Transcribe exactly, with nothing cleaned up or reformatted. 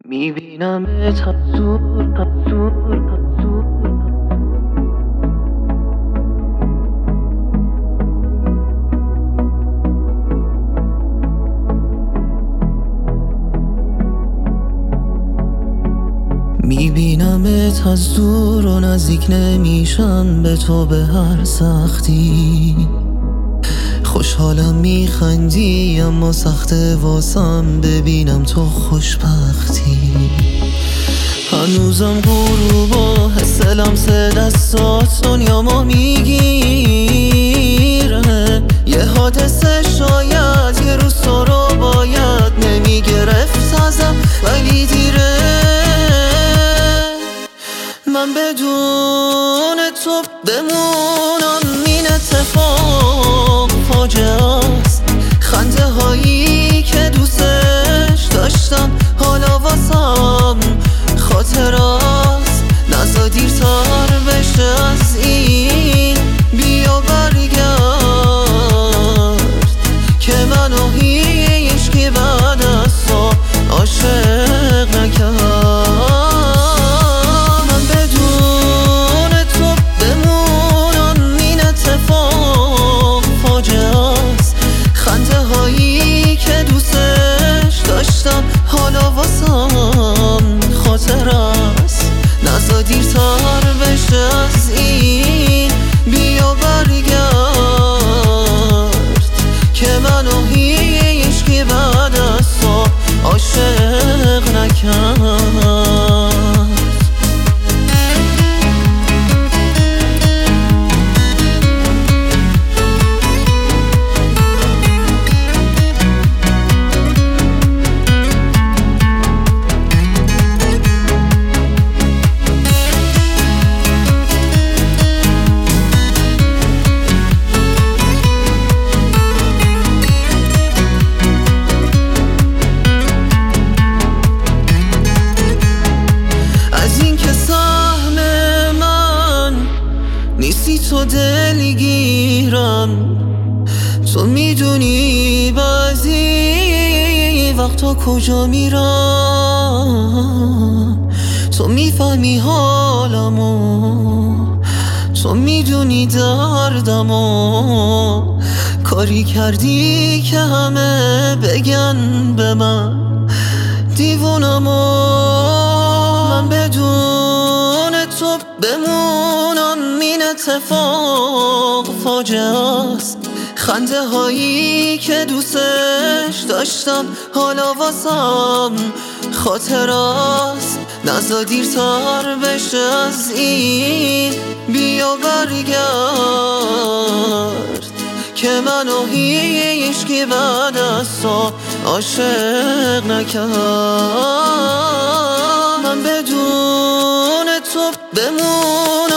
میبینم تا دور تا دور تا دور. میبینمت از دور و نزدیک نمیشم به تو به هر سختی. خوشحالم میخندی اما سخته واسم ببینم تو خوشبختی. هنوزم غروبا حس لمس دستات دنیامو میگیره. یه حادثه شاید یه روز تو رو باید نمیگرفت ازم ولی دیره. من بدون تو بمونم این اتفاق فاجعه است. خنده هایی که دوستش داشتم حالا واسم خاطر است. نزا دیرتر بشه از این، بیا برگرد که منو هیچکی بعد از تو عاشق نکرد. حالا واسم خاطر است. نزا دیرتر بشه از این، بیا برگرد که منو هیچکی بعد از تو عاشق نکرد. نیستی تو دلگیرم، تو میدونی بعضی وقتا کجا میرم. تو میفهمی حالمو، تو میدونی دردمو. کاری کردی که همه بگن به من دیوونمو. من بدون تو بمونم این اتفاق فاجعه است. خنده هایی که دوستش داشتم حالا واسم خاطر است. نزا دیرتر بشه از این، بیا برگرد که منو هیچکی بعد از تو عاشق نکرد. من بدون تو بمونم